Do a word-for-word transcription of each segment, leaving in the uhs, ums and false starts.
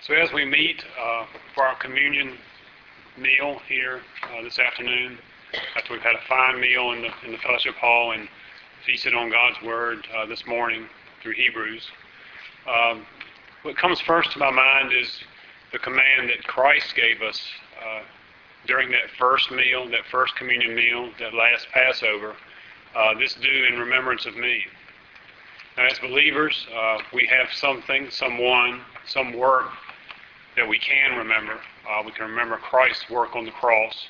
So as we meet uh, for our communion meal here uh, this afternoon, after we've had a fine meal in the, in the fellowship hall and feasted on God's Word uh, this morning through Hebrews, um, what comes first to my mind is the command that Christ gave us uh, during that first meal, that first communion meal, that last Passover. Uh, this do in remembrance of me. Now, as believers, uh, we have something, someone, some work that we can remember. Uh, we can remember Christ's work on the cross.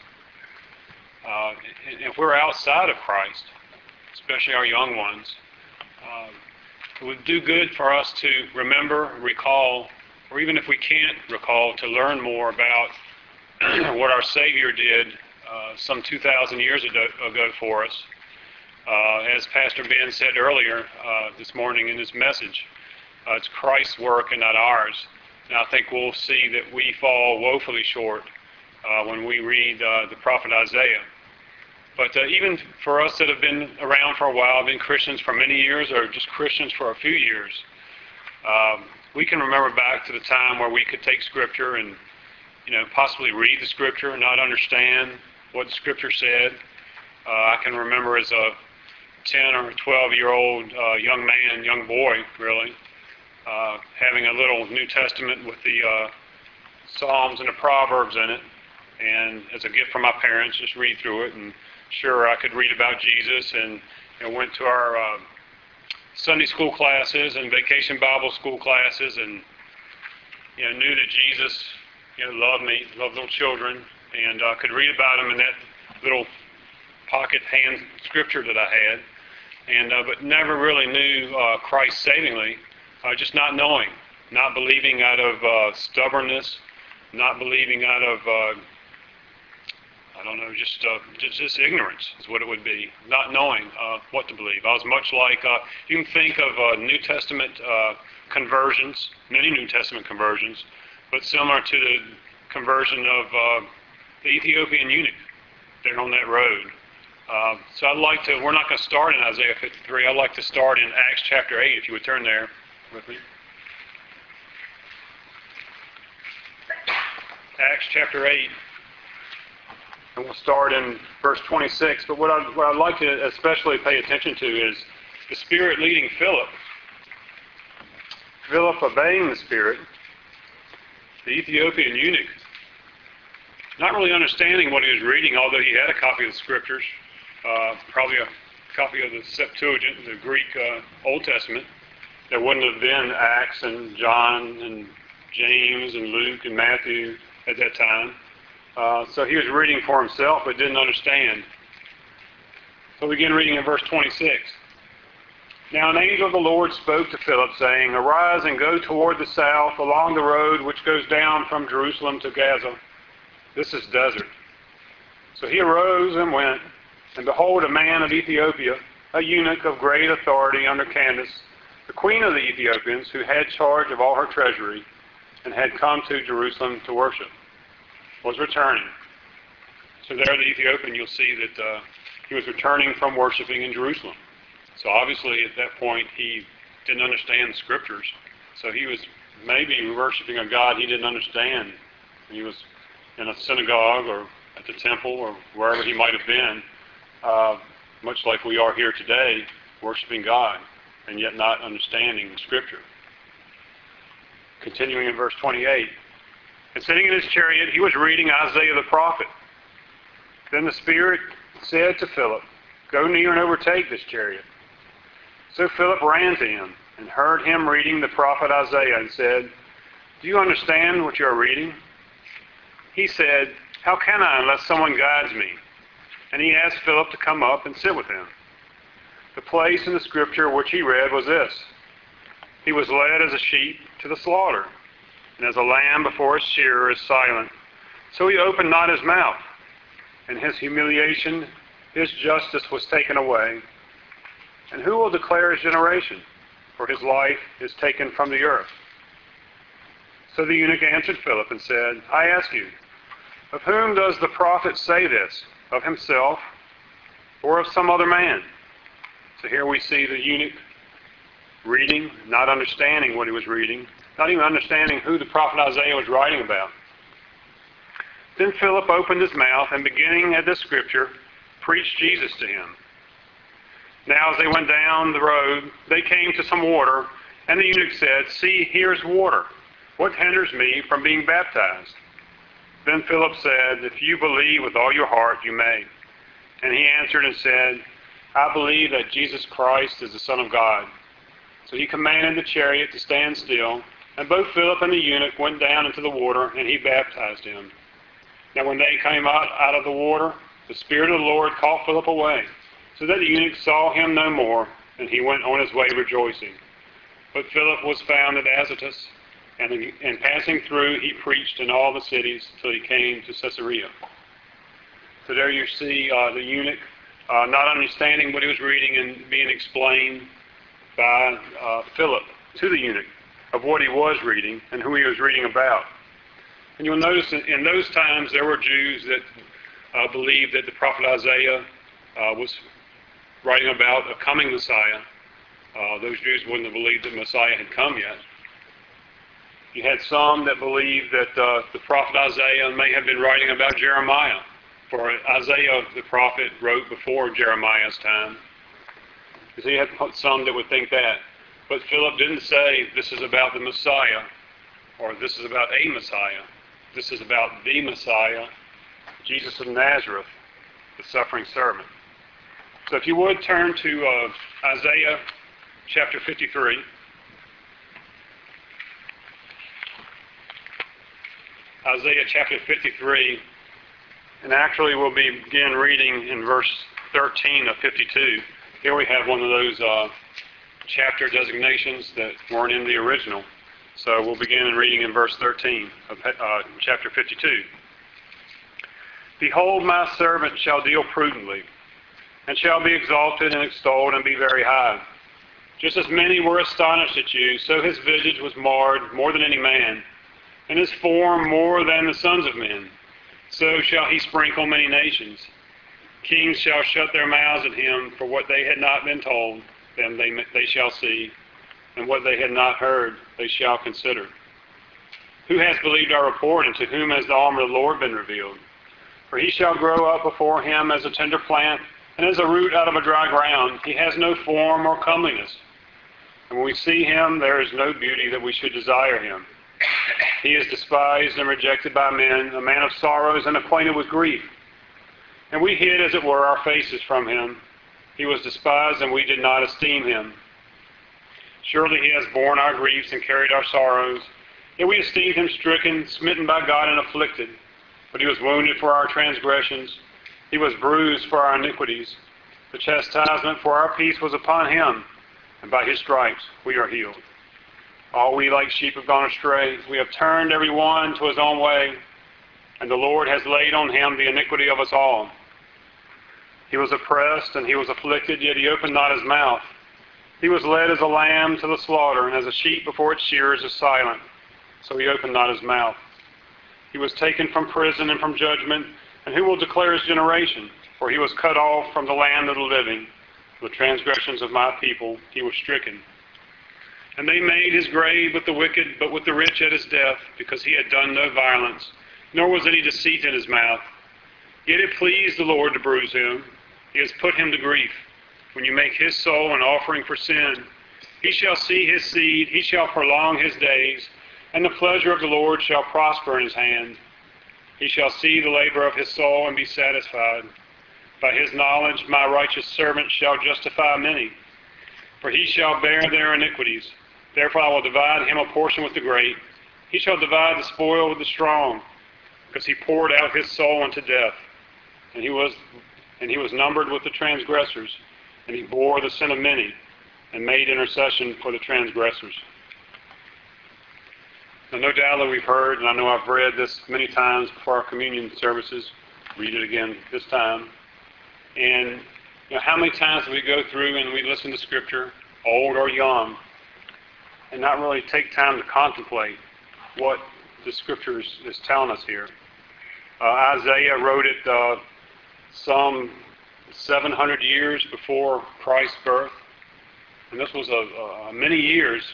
Uh, and if we're outside of Christ, especially our young ones, uh, it would do good for us to remember, recall, or even if we can't recall, to learn more about what our Savior did uh, some two thousand years ago, ago for us. Uh, as Pastor Ben said earlier uh, this morning in his message, uh, it's Christ's work and not ours. And I think we'll see that we fall woefully short uh, when we read uh, the prophet Isaiah. But uh, even for us that have been around for a while, been Christians for many years or just Christians for a few years, um, we can remember back to the time where we could take Scripture and, you know, possibly read the Scripture and not understand what the Scripture said. Uh, I can remember as a ten or twelve year old uh, young man, young boy really, uh, having a little New Testament with the uh, Psalms and the Proverbs in it, and as a gift from my parents, just read through it, and sure I could read about Jesus, and you know, went to our uh, Sunday school classes and vacation Bible school classes, and you know, knew that Jesus, you know, loved me, loved little children, and uh, could read about him in that little pocket hand scripture that I had, and uh, but never really knew uh, Christ savingly, uh, just not knowing, not believing out of uh, stubbornness, not believing out of, uh, I don't know, just, uh, just just ignorance is what it would be, not knowing uh, what to believe. I was much like, uh, you can think of uh, New Testament uh, conversions, many New Testament conversions, but similar to the conversion of uh, the Ethiopian eunuch there on that road. Uh, so I'd like to, we're not going to start in Isaiah fifty-three. I'd like to start in Acts chapter eight, if you would turn there with me. Acts chapter eight. And we'll start in verse twenty-six. But what, I, what I'd like to especially pay attention to is the Spirit leading Philip. Philip obeying the Spirit. The Ethiopian eunuch, not really understanding what he was reading, although he had a copy of the Scriptures. Uh, probably a copy of the Septuagint, the Greek uh, Old Testament. There wouldn't have been Acts and John and James and Luke and Matthew at that time. Uh, so he was reading for himself but didn't understand. So we begin reading in verse twenty-six. Now an angel of the Lord spoke to Philip, saying, Arise and go toward the south along the road which goes down from Jerusalem to Gaza. This is desert. So he arose and went. And behold, a man of Ethiopia, a eunuch of great authority under Candace, the queen of the Ethiopians, who had charge of all her treasury, and had come to Jerusalem to worship, was returning. So there the Ethiopian, you'll see that uh, he was returning from worshiping in Jerusalem. So obviously at that point he didn't understand the Scriptures. So he was maybe worshiping a God he didn't understand. He was in a synagogue or at the temple or wherever he might have been. Uh, much like we are here today, worshiping God, and yet not understanding the Scripture. Continuing in verse twenty-eight. And sitting in his chariot, he was reading Isaiah the prophet. Then the Spirit said to Philip, Go near and overtake this chariot. So Philip ran to him, and heard him reading the prophet Isaiah, and said, Do you understand what you are reading? He said, How can I unless someone guides me? And he asked Philip to come up and sit with him. The place in the Scripture which he read was this: He was led as a sheep to the slaughter, and as a lamb before its shearer is silent, so he opened not his mouth. In his humiliation, his justice was taken away. And who will declare his generation? For his life is taken from the earth. So the eunuch answered Philip and said, I ask you, of whom does the prophet say this? Of himself or of some other man? So here we see the eunuch reading, not understanding what he was reading, not even understanding who the prophet Isaiah was writing about. Then Philip opened his mouth and, beginning at this scripture, preached Jesus to him. Now as they went down the road, they came to some water, and the eunuch said, "See, here's water. What hinders me from being baptized?" Then Philip said, "If you believe with all your heart, you may." And he answered and said, "I believe that Jesus Christ is the Son of God." So he commanded the chariot to stand still, and both Philip and the eunuch went down into the water, and he baptized him. Now when they came out, out of the water, the Spirit of the Lord caught Philip away, so that the eunuch saw him no more, and he went on his way rejoicing. But Philip was found at Azotus, and, and passing through, he preached in all the cities till he came to Caesarea. So there you see uh, the eunuch uh, not understanding what he was reading and being explained by uh, Philip to the eunuch of what he was reading and who he was reading about. And you'll notice in, in those times there were Jews that uh, believed that the prophet Isaiah uh, was writing about a coming Messiah. Uh, those Jews wouldn't have believed that Messiah had come yet. You had some that believed that uh, the prophet Isaiah may have been writing about Jeremiah, for Isaiah the prophet wrote before Jeremiah's time. So you had some that would think that. But Philip didn't say this is about the Messiah, or this is about a Messiah. This is about the Messiah, Jesus of Nazareth, the suffering servant. So if you would turn to uh, Isaiah chapter fifty-three. Isaiah chapter fifty-three, and actually we'll begin reading in verse thirteen of fifty-two. Here we have one of those uh, chapter designations that weren't in the original. So we'll begin in reading in verse thirteen of uh, chapter fifty-two. "Behold, my servant shall deal prudently, and shall be exalted and extolled and be very high. Just as many were astonished at you, so his visage was marred more than any man, and his form more than the sons of men. So shall he sprinkle many nations. Kings shall shut their mouths at him, for what they had not been told, them they, they shall see, and what they had not heard, they shall consider. Who has believed our report, and to whom has the arm of the Lord been revealed? For he shall grow up before him as a tender plant, and as a root out of a dry ground. He has no form or comeliness. And when we see him, there is no beauty that we should desire him. He is despised and rejected by men, a man of sorrows and acquainted with grief. And we hid, as it were, our faces from him. He was despised, and we did not esteem him. Surely he has borne our griefs and carried our sorrows. Yet we esteemed him stricken, smitten by God, and afflicted. But he was wounded for our transgressions. He was bruised for our iniquities. The chastisement for our peace was upon him, and by his stripes we are healed. All we like sheep have gone astray. We have turned every one to his own way, and the Lord has laid on him the iniquity of us all. He was oppressed and he was afflicted, yet he opened not his mouth. He was led as a lamb to the slaughter, and as a sheep before its shearers is silent, so he opened not his mouth. He was taken from prison and from judgment, and who will declare his generation? For he was cut off from the land of the living. For the transgressions of my people he was stricken. And they made his grave with the wicked, but with the rich at his death, because he had done no violence, nor was any deceit in his mouth. Yet it pleased the Lord to bruise him. He has put him to grief. When you make his soul an offering for sin, he shall see his seed, he shall prolong his days, and the pleasure of the Lord shall prosper in his hand. He shall see the labor of his soul and be satisfied. By his knowledge my righteous servant shall justify many, for he shall bear their iniquities. Therefore I will divide him a portion with the great. He shall divide the spoil with the strong, because he poured out his soul unto death. And he was and he was numbered with the transgressors, and he bore the sin of many, and made intercession for the transgressors. Now, no doubt that we've heard, and I know I've read this many times before our communion services. Read it again this time. And you know, how many times do we go through and we listen to Scripture, old or young, and not really take time to contemplate what the Scripture is, is telling us here? Uh, Isaiah wrote it uh, some seven hundred years before Christ's birth. And this was a, a many years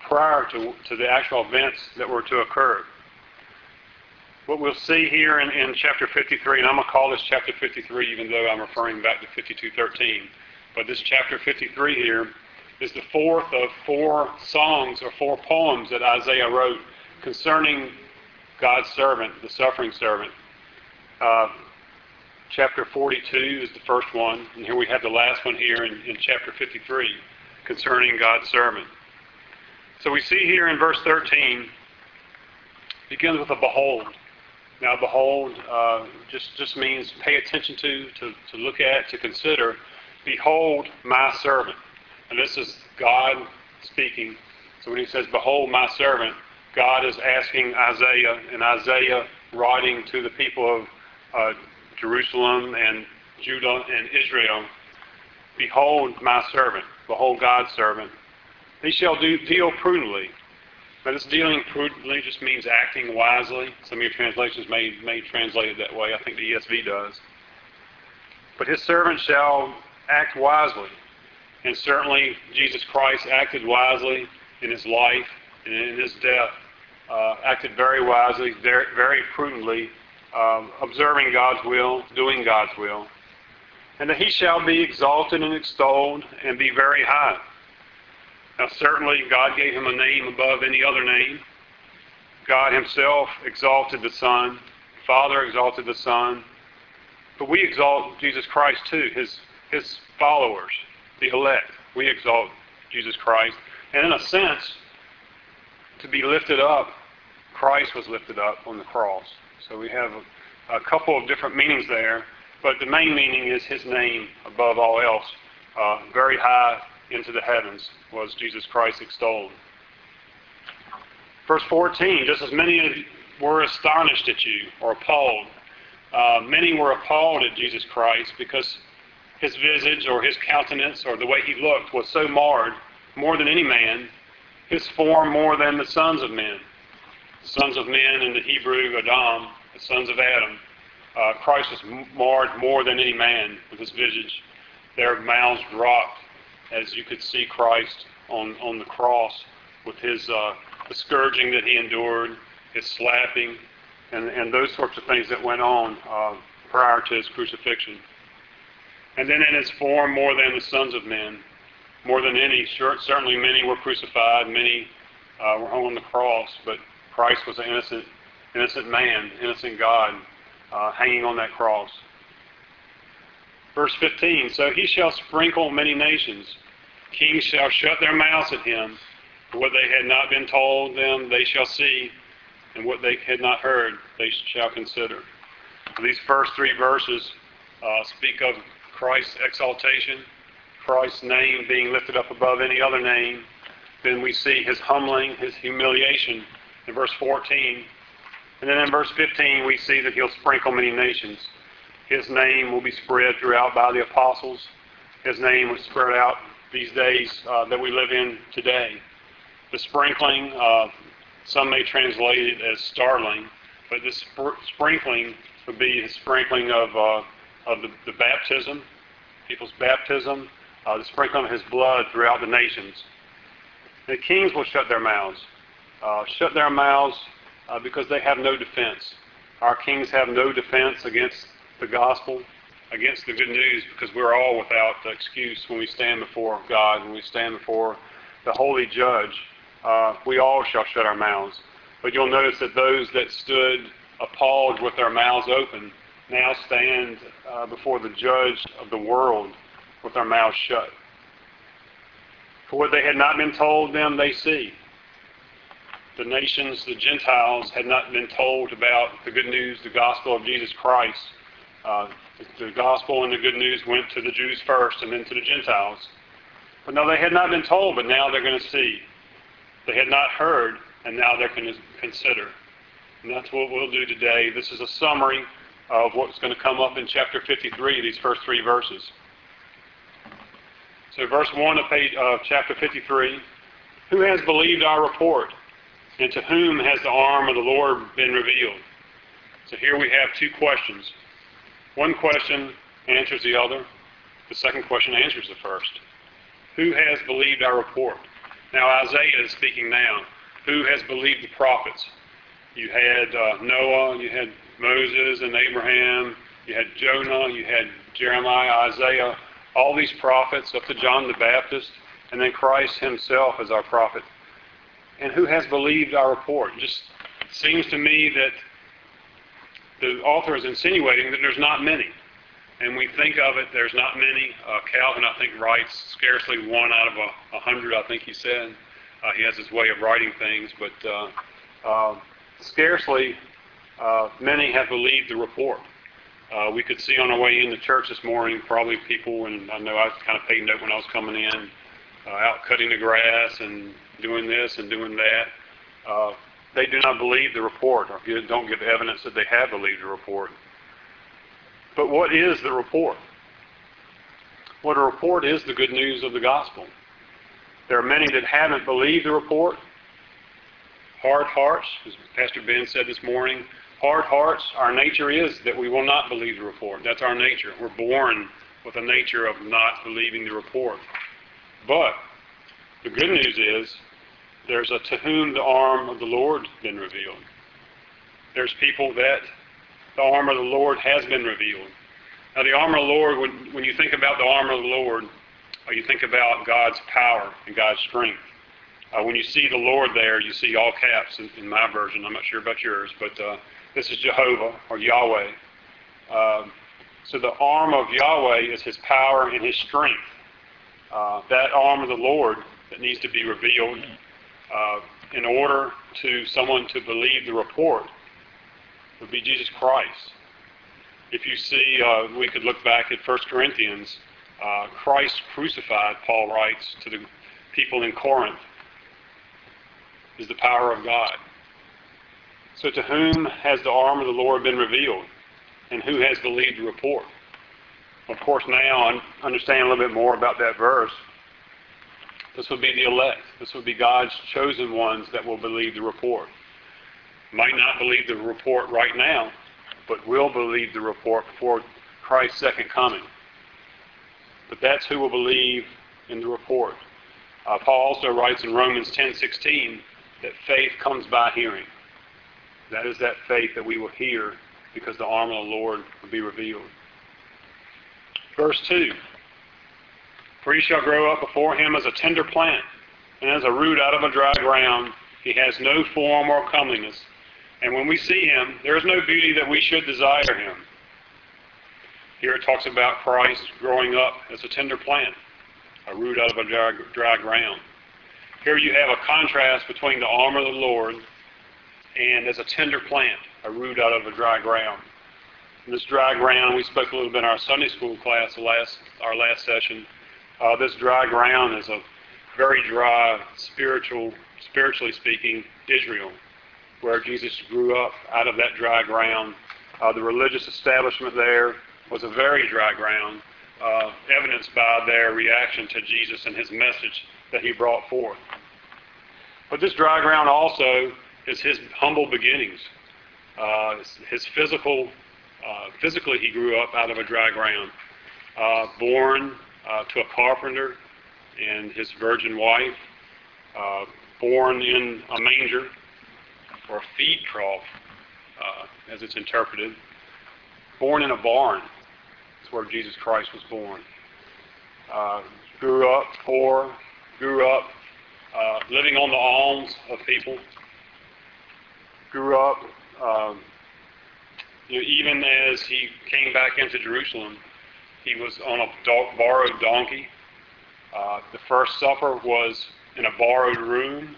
prior to, to the actual events that were to occur. What we'll see here in, in chapter fifty-three, and I'm going to call this chapter fifty-three even though I'm referring back to fifty-two thirteen, but this chapter fifty-three here is the fourth of four songs or four poems that Isaiah wrote concerning God's servant, the suffering servant. Uh, chapter forty-two is the first one, and here we have the last one here in, in chapter fifty-three concerning God's servant. So we see here in verse thirteen, begins with a behold. Now, behold uh, just, just means pay attention to, to, to look at, to consider. Behold my servant. And this is God speaking. So when he says, behold my servant, God is asking Isaiah, and Isaiah writing to the people of uh, Jerusalem and Judah and Israel, behold my servant, behold God's servant. He shall do, deal prudently. Now this dealing prudently just means acting wisely. Some of your translations may, may translate it that way. I think the E S V does. But his servant shall act wisely. And certainly Jesus Christ acted wisely in his life and in his death. Uh, acted very wisely, very, very prudently, um, observing God's will, doing God's will. And that he shall be exalted and extolled and be very high. Now certainly God gave him a name above any other name. God himself exalted the Son. Father exalted the Son. But we exalt Jesus Christ too, his, his followers, the elect. We exalt Jesus Christ. And in a sense, to be lifted up, Christ was lifted up on the cross. So we have a, a couple of different meanings there. But the main meaning is his name above all else, uh, very high into the heavens was Jesus Christ extolled. Verse fourteen, just as many were astonished at you, or appalled. Uh, many were appalled at Jesus Christ because his visage or his countenance or the way he looked was so marred, more than any man, his form more than the sons of men. The sons of men in the Hebrew, Adam, the sons of Adam. Uh, Christ was marred more than any man with his visage. Their mouths dropped as you could see Christ on, on the cross with his uh, the scourging that he endured, his slapping, and, and those sorts of things that went on uh, prior to his crucifixion. And then in his form more than the sons of men, more than any. Sure, certainly many were crucified, many uh, were hung on the cross, but Christ was an innocent, innocent man, innocent God, uh, hanging on that cross. Verse fifteen, so he shall sprinkle many nations. Kings shall shut their mouths at him. For what they had not been told them, they shall see, and what they had not heard, they shall consider. These first three verses uh, speak of Christ's exaltation, Christ's name being lifted up above any other name. Then we see his humbling, his humiliation in verse fourteen. And then in verse fifteen, we see that he'll sprinkle many nations. His name will be spread throughout by the apostles. His name was spread out these days uh, that we live in today. The sprinkling, uh, some may translate it as startling, but this sp- sprinkling would be the sprinkling of uh, of the, the baptism, people's baptism, uh, the sprinkling of his blood throughout the nations. The kings will shut their mouths. Uh, shut their mouths uh, because they have no defense. Our kings have no defense against the gospel, against the good news, because we're all without excuse when we stand before God, when we stand before the holy judge. Uh, we all shall shut our mouths. But you'll notice that those that stood appalled with their mouths open now stand uh, before the judge of the world with their mouths shut. For what they had not been told them, they see. The nations, the Gentiles, had not been told about the good news, the gospel of Jesus Christ. Uh, the, the gospel and the good news went to the Jews first and then to the Gentiles. But no, they had not been told, but now they're going to see. They had not heard, and now they're going to consider. And that's what we'll do today. This is a summary of what's going to come up in chapter fifty-three, these first three verses. So verse one of page, uh, chapter fifty-three, who has believed our report, and to whom has the arm of the Lord been revealed? So here we have two questions. One question answers the other. The second question answers the first. Who has believed our report? Now Isaiah is speaking now. Who has believed the prophets? You had uh, Noah, you had Moses and Abraham, you had Jonah, you had Jeremiah, Isaiah, all these prophets up to John the Baptist, and then Christ himself as our prophet. And who has believed our report? It just seems to me that the author is insinuating that there's not many. And we think of it, there's not many. Uh, Calvin, I think, writes scarcely one out of a, a hundred, I think he said. Uh, he has his way of writing things, but uh, uh, scarcely uh, many have believed the report. Uh, we could see on our way into church this morning, probably people, and I know I kind of paid note when I was coming in, uh, out cutting the grass and doing this and doing that. Uh, they do not believe the report, or don't give evidence that they have believed the report. But what is the report? What a report is the good news of the gospel. There are many that haven't believed the report. Hard hearts, as Pastor Ben said this morning, hard hearts, our nature is that we will not believe the report. That's our nature. We're born with a nature of not believing the report. But the good news is there's a to whom the arm of the Lord has been revealed. There's people that the arm of the Lord has been revealed. Now the arm of the Lord, when, when you think about the arm of the Lord, uh, you think about God's power and God's strength. Uh, when you see the Lord there, you see all caps in, in my version. I'm not sure about yours, but uh, this is Jehovah or Yahweh. Uh, so the arm of Yahweh is his power and his strength. Uh, that arm of the Lord that needs to be revealed uh, in order to someone to believe the report would be Jesus Christ. If you see, uh, we could look back at First Corinthians, uh, Christ crucified, Paul writes to the people in Corinth, is the power of God. So to whom has the arm of the Lord been revealed, and who has believed the report? Of course, now I understand a little bit more about that verse. This would be the elect. This would be God's chosen ones that will believe the report. Might not believe the report right now, but will believe the report before Christ's second coming. But that's who will believe in the report. Uh, Paul also writes in Romans ten sixteen that faith comes by hearing. That is that faith that we will hear because the arm of the Lord will be revealed. Verse two, for he shall grow up before him as a tender plant, and as a root out of a dry ground. He has no form or comeliness. And when we see him, there is no beauty that we should desire him. Here it talks about Christ growing up as a tender plant, a root out of a dry, dry ground. Here you have a contrast between the arm of the Lord and as a tender plant, a root out of a dry ground. And this dry ground, we spoke a little bit in our Sunday school class, the last, our last session. Uh, this dry ground is a very dry, spiritual, spiritually speaking, Israel, where Jesus grew up out of that dry ground. Uh, the religious establishment there was a very dry ground, uh, evidenced by their reaction to Jesus and his message that he brought forth. But this dry ground also is his humble beginnings. Uh, his physical, uh, physically he grew up out of a dry ground, uh, born uh, to a carpenter and his virgin wife, uh, born in a manger, or a feed trough, uh, as it's interpreted, born in a barn. That's where Jesus Christ was born. Uh, grew up poor, grew up uh, living on the alms of people, grew up, um, you know, even as he came back into Jerusalem, he was on a do- borrowed donkey. Uh, the first supper was in a borrowed room.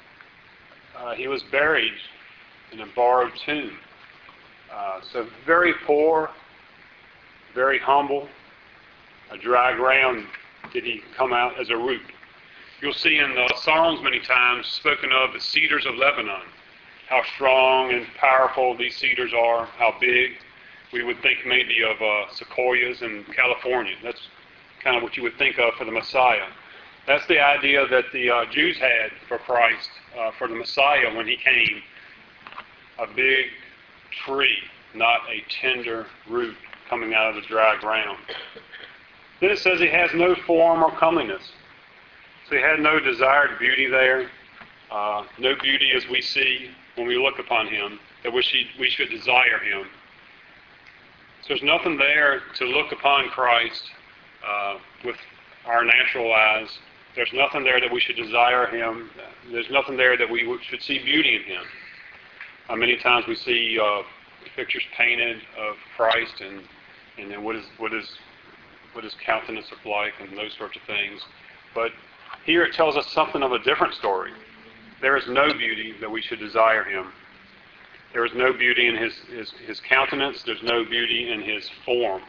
Uh, he was buried in a borrowed tomb. Uh, so very poor, very humble, a dry ground did he come out as a root. You'll see in the Psalms many times spoken of the cedars of Lebanon, how strong and powerful these cedars are, how big. We would think maybe of uh, sequoias in California. That's kind of what you would think of for the Messiah. That's the idea that the uh, Jews had for Christ, uh, for the Messiah when he came. A big tree, not a tender root coming out of the dry ground. Then it says he has no form or comeliness. So he had no desired beauty there, uh, no beauty as we see when we look upon him, that we should, we should desire him. So there's nothing there to look upon Christ uh, with our natural eyes. There's nothing there that we should desire him. There's nothing there that we should see beauty in him. Uh, many times we see uh, pictures painted of Christ and and then what is what is what his countenance look like and those sorts of things. But here it tells us something of a different story. There is no beauty that we should desire him. There is no beauty in his, his, his countenance. There's no beauty in his form.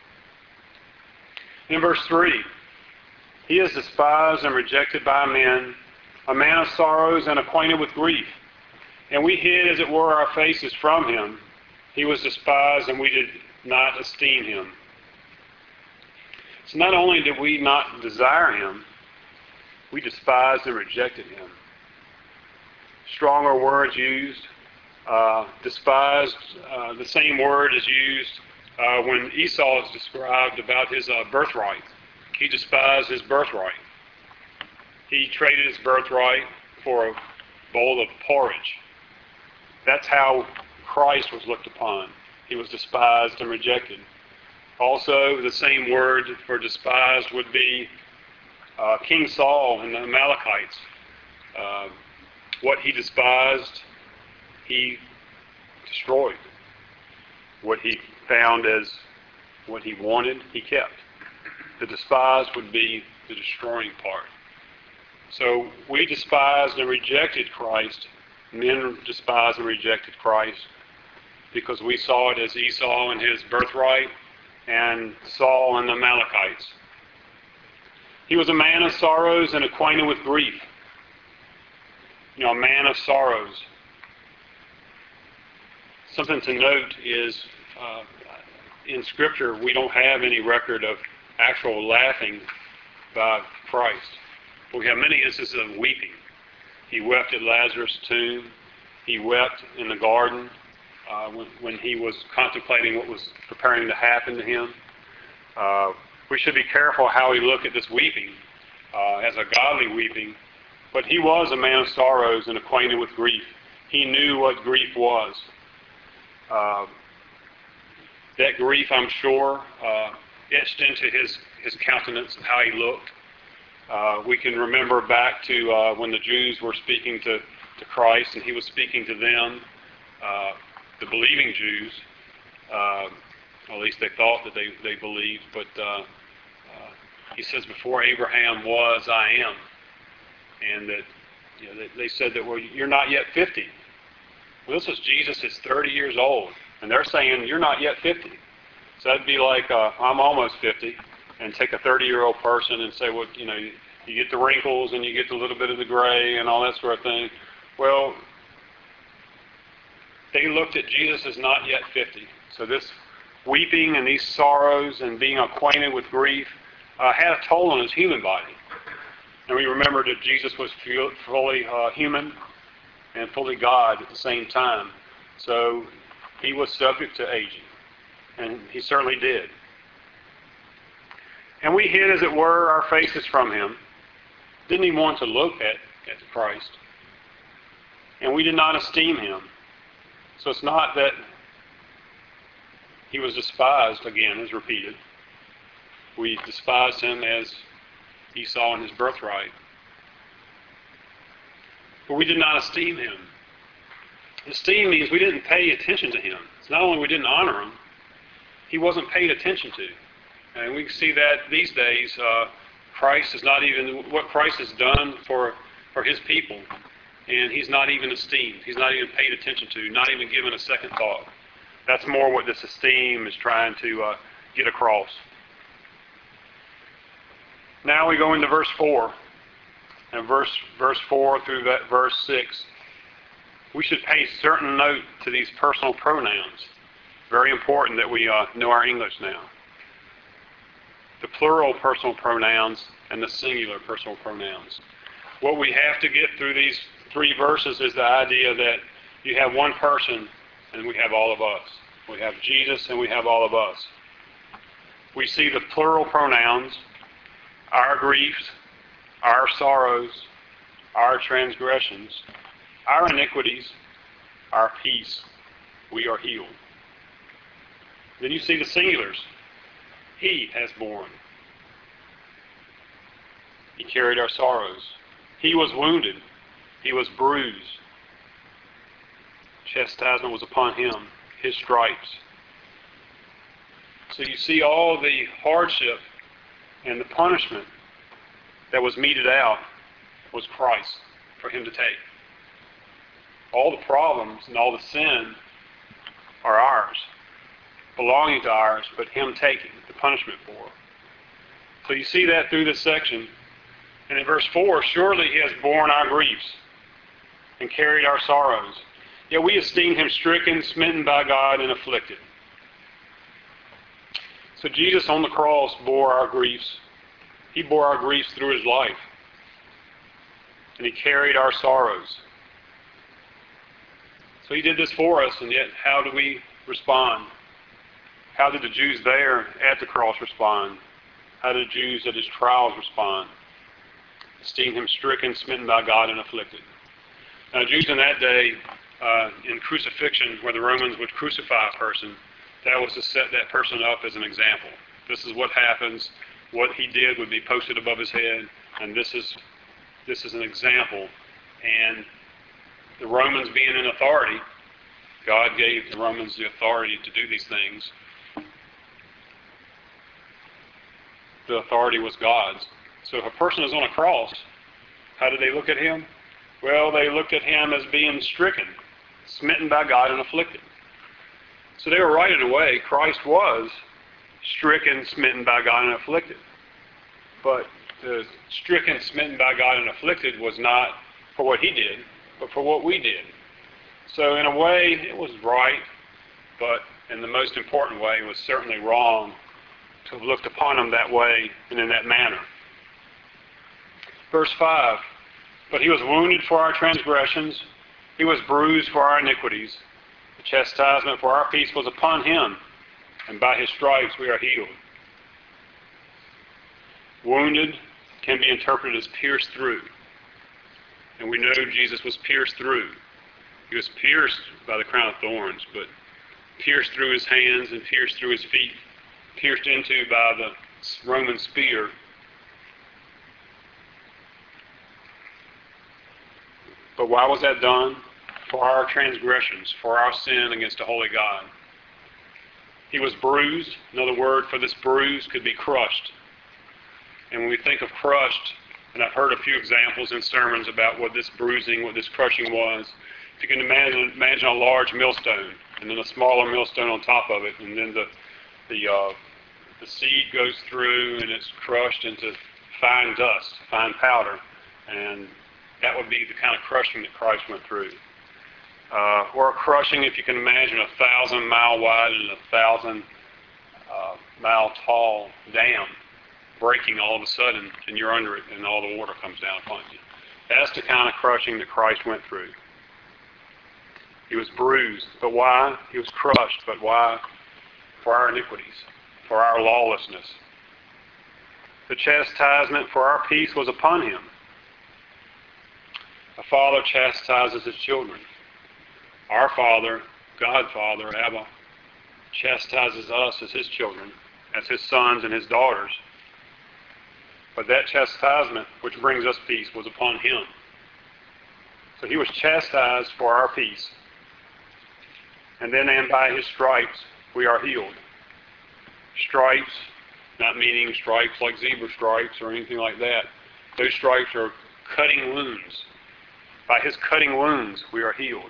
In verse three, he is despised and rejected by men, a man of sorrows and acquainted with grief. And we hid, as it were, our faces from him. He was despised, and we did not esteem him. So not only did we not desire him, we despised and rejected him. Stronger words used. Uh, despised, uh, the same word is used uh, when Esau is described about his uh, birthright. He despised his birthright. He traded his birthright for a bowl of porridge. That's how Christ was looked upon. He was despised and rejected. Also, the same word for despised would be uh, King Saul and the Amalekites. Uh, what he despised, he destroyed. What he found as what he wanted, he kept. The despised would be the destroying part. So we despised and rejected Christ. Men despised and rejected Christ because we saw it as Esau and his birthright and Saul and the Amalekites. He was a man of sorrows and acquainted with grief. You know, a man of sorrows. Something to note is uh, in Scripture we don't have any record of actual laughing by Christ. We have many instances of weeping. He wept at Lazarus' tomb. He wept in the garden uh, when, when he was contemplating what was preparing to happen to him. Uh, we should be careful how we look at this weeping uh, as a godly weeping. But he was a man of sorrows and acquainted with grief. He knew what grief was. Uh, that grief, I'm sure, uh, etched into his, his countenance and how he looked. Uh, we can remember back to uh, when the Jews were speaking to, to Christ, and he was speaking to them, uh, the believing Jews. Uh, at least they thought that they, they believed. But uh, uh, he says, before Abraham was, I am. And that, you know, they, they said that, well, you're not yet fifty. Well, this was Jesus is thirty years old, and they're saying, you're not yet fifty. So that'd be like, uh, I'm almost fifty, and take a thirty-year-old person and say, well, you know, you, you get the wrinkles and you get a little bit of the gray and all that sort of thing. Well, they looked at Jesus as not yet fifty. So this weeping and these sorrows and being acquainted with grief uh, had a toll on his human body. And we remember that Jesus was fully uh, human and fully God at the same time. So he was subject to aging. And he certainly did. And we hid, as it were, our faces from him. Didn't even want to look at, at Christ. And we did not esteem him. So it's not that he was despised, again, as repeated. We despised him as Esau in his birthright. But we did not esteem him. Esteem means we didn't pay attention to him. It's not only we didn't honor him, he wasn't paid attention to. And we can see that these days, uh, Christ is not even, what Christ has done for, for his people, and he's not even esteemed. He's not even paid attention to, not even given a second thought. That's more what this esteem is trying to uh, get across. Now we go into verse four. And verse, verse four through that verse six. We should pay certain note to these personal pronouns. Very important that we uh, know our English now. The plural personal pronouns and the singular personal pronouns. What we have to get through these three verses is the idea that you have one person and we have all of us. We have Jesus and we have all of us. We see the plural pronouns, our griefs, our sorrows, our transgressions, our iniquities, our peace, we are healed. Then you see the singulars. He has borne. He carried our sorrows. He was wounded. He was bruised. Chastisement was upon him, his stripes. So you see all the hardship and the punishment that was meted out was Christ for him to take. All the problems and all the sin are ours, belonging to ours, but him taking the punishment for. So you see that through this section. And in verse four, surely he has borne our griefs and carried our sorrows. Yet we esteem him stricken, smitten by God, and afflicted. So Jesus on the cross bore our griefs. He bore our griefs through his life. And he carried our sorrows. So he did this for us, and yet how do we respond? How did the Jews there at the cross respond? How did the Jews at his trials respond? Esteem him stricken, smitten by God, and afflicted. Now, Jews in that day, uh, in crucifixion, where the Romans would crucify a person, that was to set that person up as an example. This is what happens. What he did would be posted above his head, and this is this is an example. And the Romans being in authority, God gave the Romans the authority to do these things. The authority was God's. So if a person is on a cross, how did they look at him? Well, they looked at him as being stricken, smitten by God, and afflicted. So they were right in a way. Christ was stricken, smitten by God, and afflicted. But the stricken, smitten by God, and afflicted was not for what he did, but for what we did. So in a way, it was right, but in the most important way, it was certainly wrong to have looked upon him that way and in that manner. Verse five, but he was wounded for our transgressions, he was bruised for our iniquities. The chastisement for our peace was upon him, and by his stripes we are healed. Wounded can be interpreted as pierced through. And we know Jesus was pierced through. He was pierced by the crown of thorns, but pierced through his hands and pierced through his feet, pierced into by the Roman spear. But why was that done? For our transgressions, for our sin against a holy God. He was bruised. Another word for this bruise could be crushed. And when we think of crushed, and I've heard a few examples in sermons about what this bruising, what this crushing was. If you can imagine, imagine a large millstone, and then a smaller millstone on top of it, and then the the uh, the seed goes through, and it's crushed into fine dust, fine powder, and that would be the kind of crushing that Christ went through. Uh, or a crushing, if you can imagine, a thousand mile wide and a thousand uh, mile tall dam breaking all of a sudden, and you're under it, and all the water comes down upon you. That's the kind of crushing that Christ went through. He was bruised, but why? He was crushed, but why? For our iniquities, for our lawlessness. The chastisement for our peace was upon him. A father chastises his children. Our Father, God Father, Abba, chastises us as his children, as his sons and his daughters. But that chastisement, which brings us peace, was upon him. So he was chastised for our peace. And then, and by his stripes, we are healed. Stripes, not meaning stripes like zebra stripes or anything like that. Those stripes are cutting wounds. By his cutting wounds, we are healed.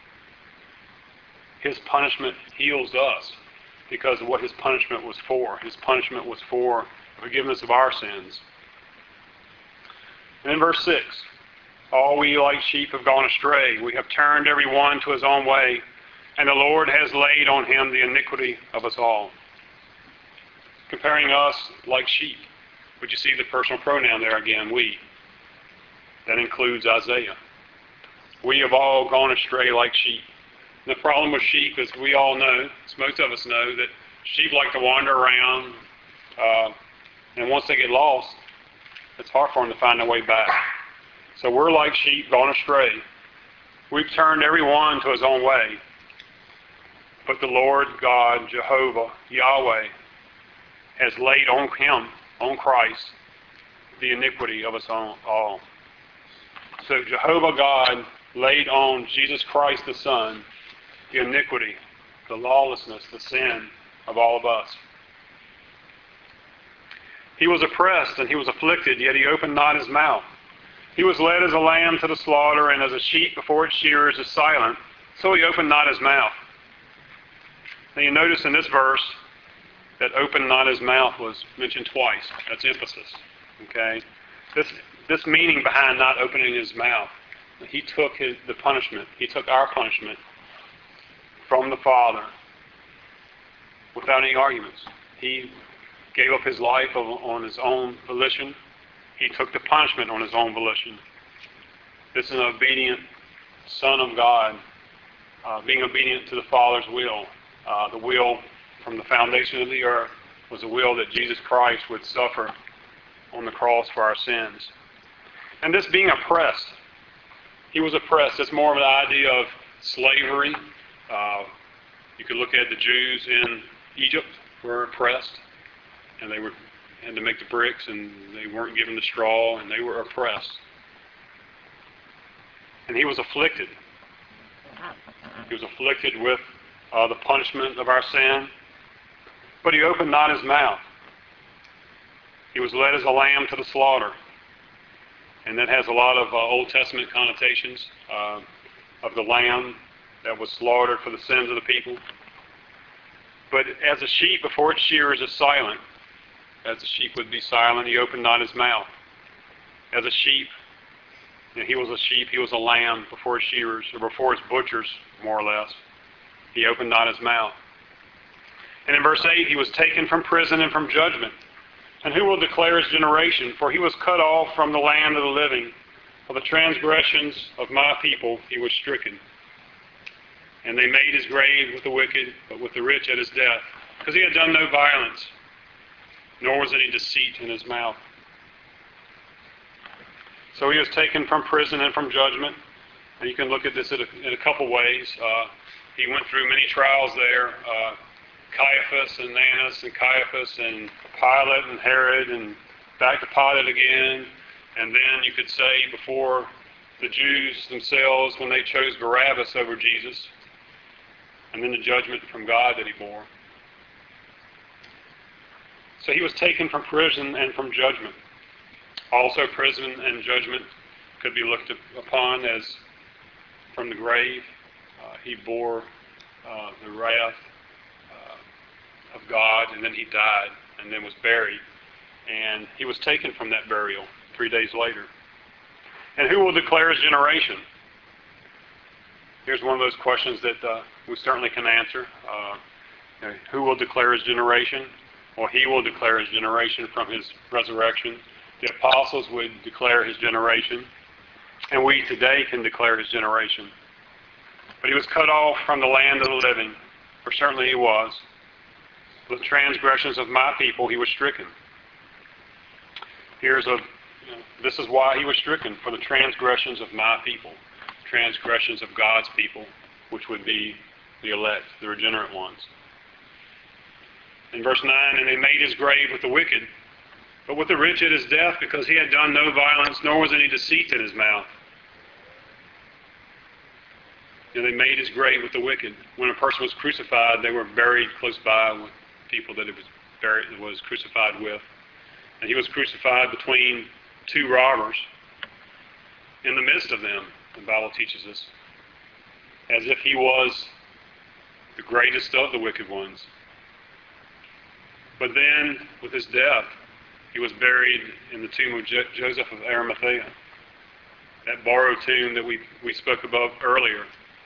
His punishment heals us because of what his punishment was for. His punishment was for the forgiveness of our sins. And in verse six, all we like sheep have gone astray. We have turned every one to his own way, and the Lord has laid on him the iniquity of us all. Comparing us like sheep. Would you see the personal pronoun there again, we? That includes Isaiah. We have all gone astray like sheep. And the problem with sheep is we all know, as most of us know, that sheep like to wander around, uh, and once they get lost, It's hard for them to find their way back. So we're like sheep gone astray. We've turned every one to his own way. But the Lord God, Jehovah, Yahweh, has laid on him, on Christ, the iniquity of us all. So Jehovah God laid on Jesus Christ the Son the iniquity, the lawlessness, the sin of all of us. He was oppressed and he was afflicted, yet he opened not his mouth. He was led as a lamb to the slaughter, and as a sheep before its shearers is silent, so he opened not his mouth. Now you notice in this verse that opened not his mouth was mentioned twice. That's emphasis. Okay? This this meaning behind not opening his mouth. He took his, the punishment. He took our punishment from the Father without any arguments. He gave up his life on his own volition. He took the punishment on his own volition. This is an obedient Son of God, uh, being obedient to the Father's will. Uh, the will from the foundation of the earth was the will that Jesus Christ would suffer on the cross for our sins. And this being oppressed, he was oppressed. It's more of an idea of slavery. Uh, you could look at the Jews in Egypt were oppressed, and they were had to make the bricks, and they weren't given the straw, and they were oppressed. And he was afflicted. He was afflicted with uh, the punishment of our sin, but he opened not his mouth. He was led as a lamb to the slaughter. And that has a lot of uh, Old Testament connotations uh, of the lamb that was slaughtered for the sins of the people. But as a sheep before its shearers is silent, as the sheep would be silent, he opened not his mouth. As a sheep, you know, he was a sheep, he was a lamb before his shearers, or before his butchers, more or less. He opened not his mouth. And in verse eight, he was taken from prison and from judgment. And who will declare his generation? For he was cut off from the land of the living. For the transgressions of my people he was stricken. And they made his grave with the wicked, but with the rich at his death, because he had done no violence, nor was any deceit in his mouth. So he was taken from prison and from judgment. And you can look at this in a, in a couple ways. Uh, he went through many trials there. Uh, Caiaphas and Annas and Caiaphas and Pilate and Herod, and back to Pilate again. And then you could say before the Jews themselves when they chose Barabbas over Jesus. And then the judgment from God that he bore. So he was taken from prison and from judgment. Also prison and judgment could be looked upon as from the grave. Uh, he bore uh, the wrath uh, of God, and then he died, and then was buried. And he was taken from that burial three days later. And who will declare his generation? Here's one of those questions that uh, we certainly can answer. Uh, you know, who will declare his generation? Well, he will declare his generation from his resurrection. The apostles would declare his generation. And we today can declare his generation. But he was cut off from the land of the living, for certainly he was. With transgressions of my people he was stricken. Here's a, you know, this is why he was stricken, for the transgressions of my people. Transgressions of God's people, which would be the elect, the regenerate ones. In verse nine, and they made his grave with the wicked, but with the rich at his death, because he had done no violence, nor was any deceit in his mouth. And they made his grave with the wicked. When a person was crucified, they were buried close by with people that it was buried, was crucified with. And he was crucified between two robbers. In the midst of them, the Bible teaches us, as if he was the greatest of the wicked ones. But then, with his death, he was buried in the tomb of Jo- Joseph of Arimathea, that borrowed tomb that we, we spoke about earlier.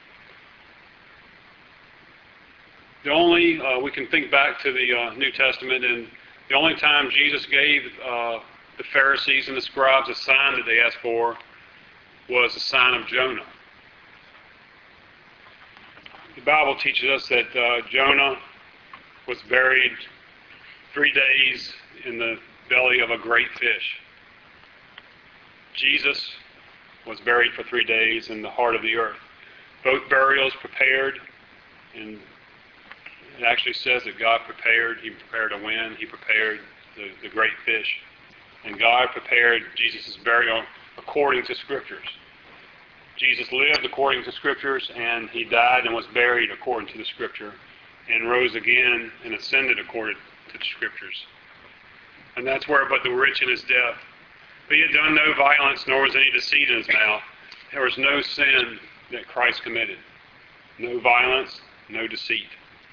The only, uh, we can think back to the uh, New Testament, and the only time Jesus gave uh, the Pharisees and the scribes a sign that they asked for was the sign of Jonah. The Bible teaches us that uh, Jonah was buried three days in the belly of a great fish. Jesus was buried for three days in the heart of the earth. Both burials prepared, and it actually says that God prepared. He prepared a wind. He prepared the, the great fish. And God prepared Jesus' burial according to Scriptures. Jesus lived according to Scriptures, and he died and was buried according to the Scripture, and rose again and ascended according to the Scriptures. And that's where, but the rich in his death. But he had done no violence, nor was any deceit in his mouth. There was no sin that Christ committed. No violence, no deceit.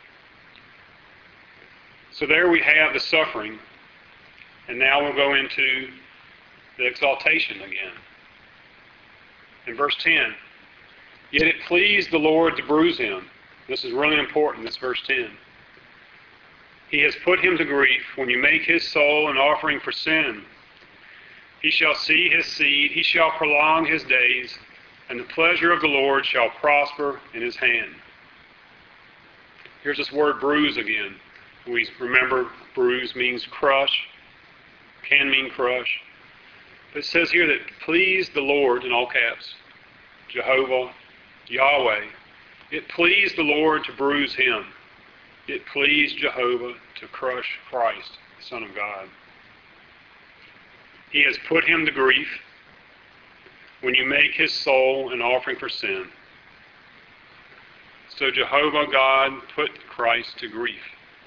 So there we have the suffering. And now we'll go into the exaltation again. In verse ten, yet it pleased the Lord to bruise him. This is really important, this verse ten. He has put him to grief. When you make his soul an offering for sin, he shall see his seed, he shall prolong his days, and the pleasure of the Lord shall prosper in his hand. Here's this word bruise again. We remember bruise means crush, can mean crush. But it says here that pleased the Lord, in all caps, Jehovah, Yahweh. It pleased the Lord to bruise him. It pleased Jehovah to crush Christ, the Son of God. He has put him to grief. When you make his soul an offering for sin. So Jehovah God put Christ to grief.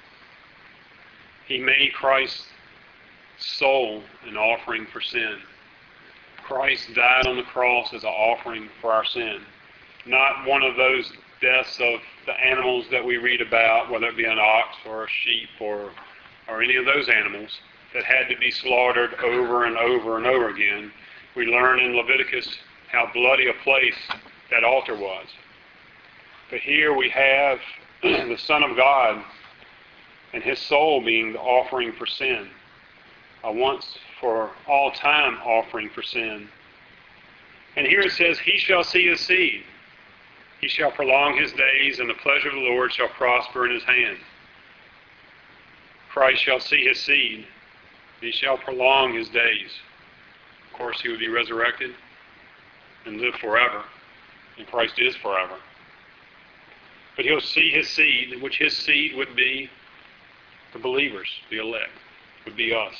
He made Christ's soul an offering for sin. Christ died on the cross as an offering for our sin. Not one of those deaths of the animals that we read about, whether it be an ox or a sheep or, or any of those animals that had to be slaughtered over and over and over again. We learn in Leviticus how bloody a place that altar was. But here we have the Son of God and his soul being the offering for sin. A once for all time offering for sin. And here it says, he shall see his seed. He shall prolong his days, and the pleasure of the Lord shall prosper in his hand. Christ shall see his seed. He shall prolong his days. Of course, he would be resurrected and live forever. And Christ is forever. But he'll see his seed, which his seed would be the believers, the elect, would be us.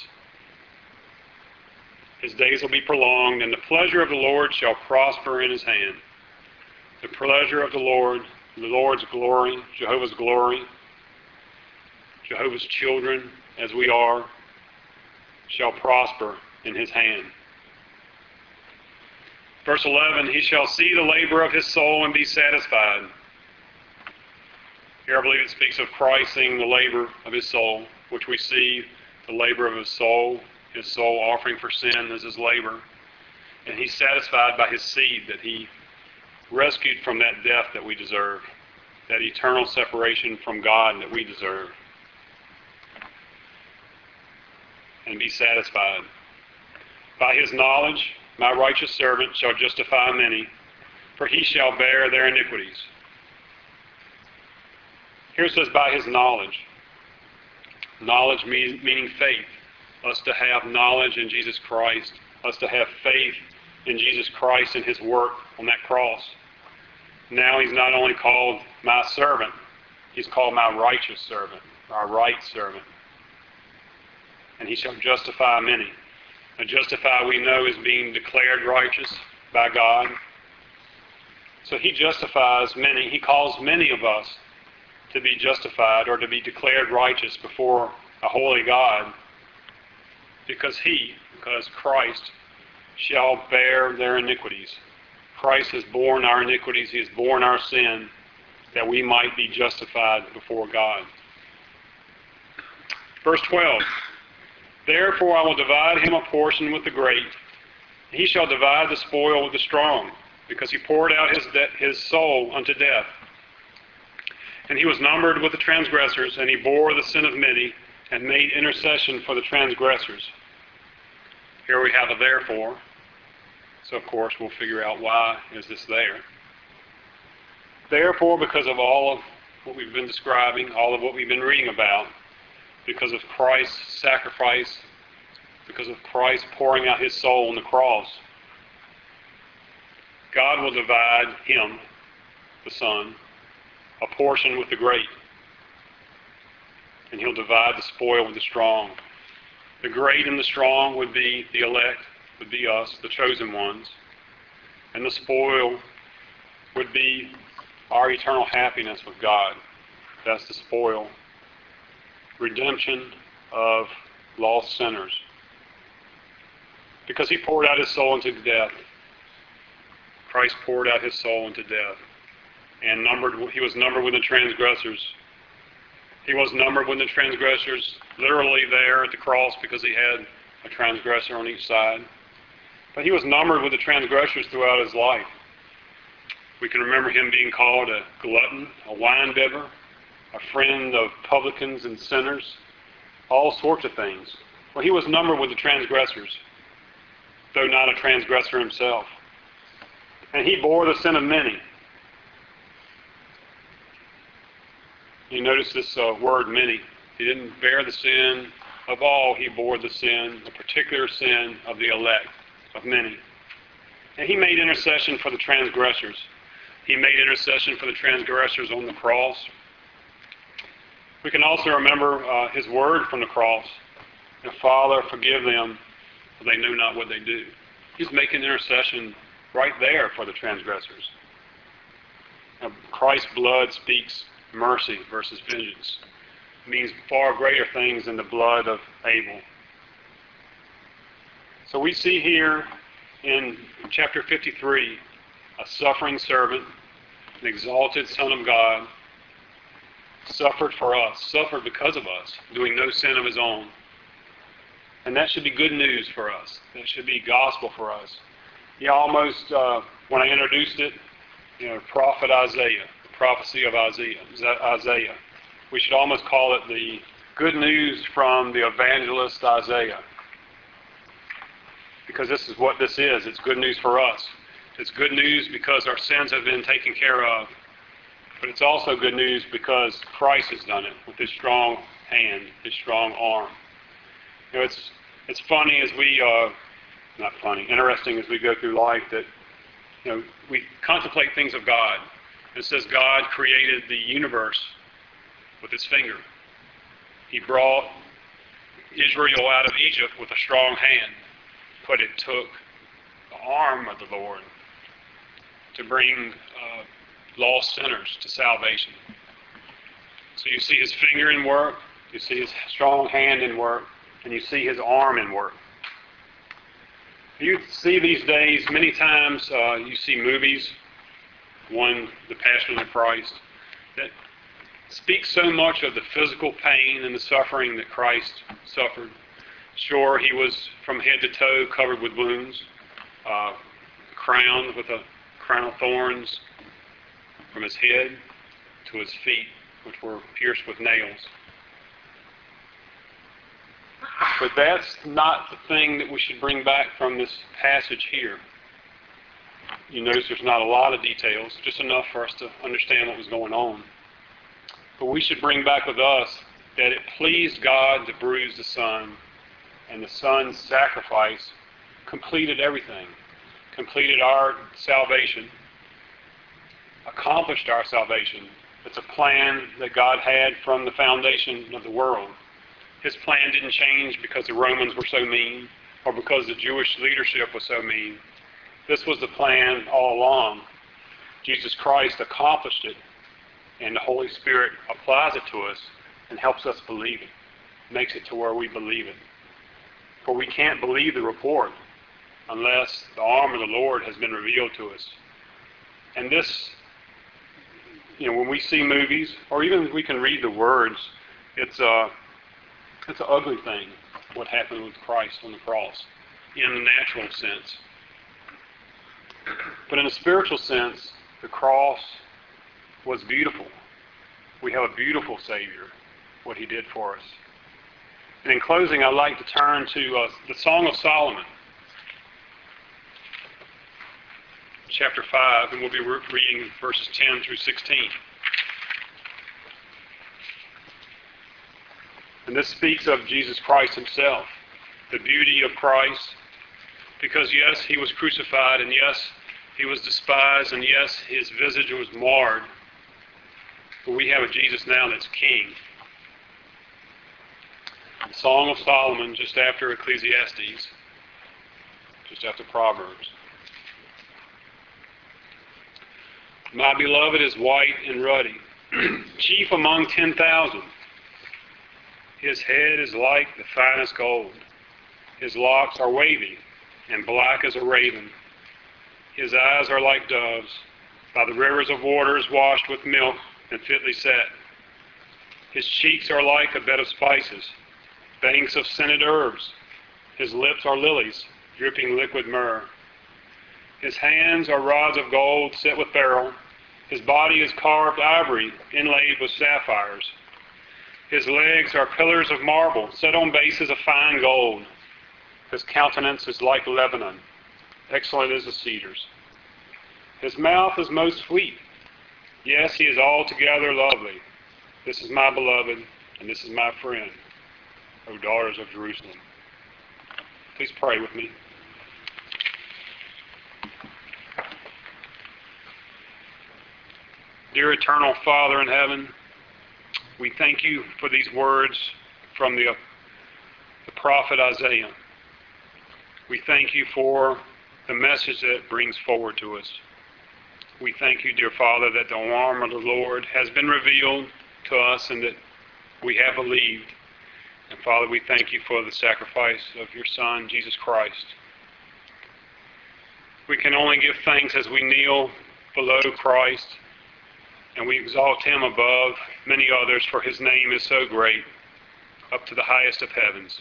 His days will be prolonged, and the pleasure of the Lord shall prosper in his hand. The pleasure of the Lord, the Lord's glory, Jehovah's glory, Jehovah's children, as we are, shall prosper in his hand. Verse eleven, he shall see the labor of his soul and be satisfied. Here I believe it speaks of Christ seeing the labor of his soul, which we see the labor of his soul, his soul offering for sin as his labor. And he's satisfied by his seed that he rescued from that death that we deserve, that eternal separation from God that we deserve. And be satisfied. By his knowledge, my righteous servant shall justify many, for he shall bear their iniquities. Here it says, by his knowledge. Knowledge mean, meaning faith. Us to have knowledge in Jesus Christ. Us to have faith in Jesus Christ and his work on that cross. Now he's not only called my servant, he's called my righteous servant, our right servant. And he shall justify many. And justify, we know, is being declared righteous by God. So he justifies many. He calls many of us to be justified or to be declared righteous before a holy God, because he, because Christ, shall bear their iniquities. Christ has borne our iniquities. He has borne our sin, that we might be justified before God. Verse twelve, therefore I will divide him a portion with the great. He shall divide the spoil with the strong, because he poured out his, de- his soul unto death. And he was numbered with the transgressors, and he bore the sin of many, and made intercession for the transgressors. Here we have a therefore. So, of course, we'll figure out why is this there. Therefore, because of all of what we've been describing, all of what we've been reading about, because of Christ's sacrifice, because of Christ pouring out his soul on the cross, God will divide him, the Son, a portion with the great. And he'll divide the spoil with the strong. The great and the strong would be the elect, would be us, the chosen ones. And the spoil would be our eternal happiness with God. That's the spoil. Redemption of lost sinners. Because he poured out his soul into death. Christ poured out his soul into death. And numbered, he was numbered with the transgressors. He was numbered with the transgressors, literally there at the cross because he had a transgressor on each side. But he was numbered with the transgressors throughout his life. We can remember him being called a glutton, a winebibber, a friend of publicans and sinners, all sorts of things. Well, he was numbered with the transgressors, though not a transgressor himself. And he bore the sin of many. You notice this uh, word, many. He didn't bear the sin of all. He bore the sin, the particular sin of the elect, of many. And he made intercession for the transgressors. He made intercession for the transgressors on the cross. We can also remember uh, his word from the cross. The Father, forgive them, for they know not what they do. He's making intercession right there for the transgressors. Now, Christ's blood speaks mercy versus vengeance. It means far greater things than the blood of Abel. So we see here in chapter fifty-three a suffering servant, an exalted Son of God, suffered for us, suffered because of us, doing no sin of his own. And that should be good news for us. That should be gospel for us. Yeah, almost, uh, when I introduced it, you know, prophet Isaiah, the prophecy of Isaiah, Isaiah. We should almost call it the good news from the evangelist Isaiah. Because this is what this is. It's good news for us. It's good news because our sins have been taken care of. But it's also good news because Christ has done it with his strong hand, his strong arm. You know, it's it's funny as we, uh, not funny, interesting as we go through life that, you know, we contemplate things of God. It says God created the universe with his finger. He brought Israel out of Egypt with a strong hand, but it took the arm of the Lord to bring uh, lost sinners to salvation. So you see his finger in work, you see his strong hand in work, and you see his arm in work. You see these days, many times uh, you see movies, one, The Passion of Christ, that speaks so much of the physical pain and the suffering that Christ suffered. Sure, he was from head to toe covered with wounds, uh, crowned with a crown of thorns from his head to his feet, which were pierced with nails. But that's not the thing that we should bring back from this passage here. You notice there's not a lot of details, just enough for us to understand what was going on. But we should bring back with us that it pleased God to bruise the Son, and the Son's sacrifice completed everything, completed our salvation, accomplished our salvation. It's a plan that God had from the foundation of the world. His plan didn't change because the Romans were so mean or because the Jewish leadership was so mean. This was the plan all along. Jesus Christ accomplished it, and the Holy Spirit applies it to us and helps us believe it, makes it to where we believe it. For we can't believe the report unless the arm of the Lord has been revealed to us. And this, you know, when we see movies, or even we can read the words, it's a, it's an ugly thing, what happened with Christ on the cross, in the natural sense. But in a spiritual sense, the cross was beautiful. We have a beautiful Savior, what he did for us. And in closing, I'd like to turn to uh, the Song of Solomon, chapter five, and we'll be re- reading verses ten through sixteen. And this speaks of Jesus Christ himself, the beauty of Christ, because yes, he was crucified, and yes, He was despised, and yes, his visage was marred. But we have a Jesus now that's king. The Song of Solomon, just after Ecclesiastes, just after Proverbs. My beloved is white and ruddy, chief among ten thousand. His head is like the finest gold. His locks are wavy and black as a raven. His eyes are like doves, by the rivers of waters washed with milk and fitly set. His cheeks are like a bed of spices, banks of scented herbs. His lips are lilies, dripping liquid myrrh. His hands are rods of gold set with beryl. His body is carved ivory, inlaid with sapphires. His legs are pillars of marble, set on bases of fine gold. His countenance is like Lebanon, excellent as the cedars. His mouth is most sweet. Yes, he is altogether lovely. This is my beloved, and this is my friend, O daughters of Jerusalem. Please pray with me. Dear eternal Father in heaven, we thank you for these words from the, the prophet Isaiah. We thank you for the message that it brings forward to us. We thank you, dear Father, that the arm of the Lord has been revealed to us and that we have believed. And Father, we thank you for the sacrifice of your Son, Jesus Christ. We can only give thanks as we kneel below Christ and we exalt him above many others, for his name is so great, up to the highest of heavens.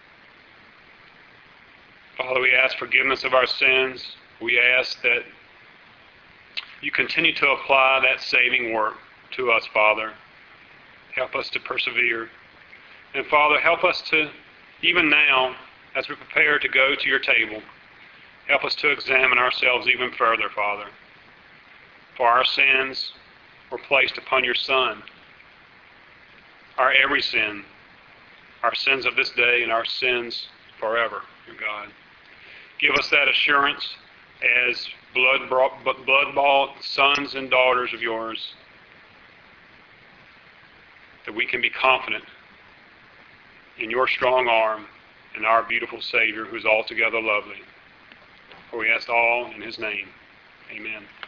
Father, we ask forgiveness of our sins. We ask that you continue to apply that saving work to us, Father. Help us to persevere. And Father, help us to, even now, as we prepare to go to your table, help us to examine ourselves even further, Father. For our sins were placed upon your Son. Our every sin, our sins of this day and our sins forever, dear God. Give us that assurance as blood-bought sons and daughters of yours, that we can be confident in your strong arm and our beautiful Savior, who is altogether lovely. For we ask all in his name. Amen.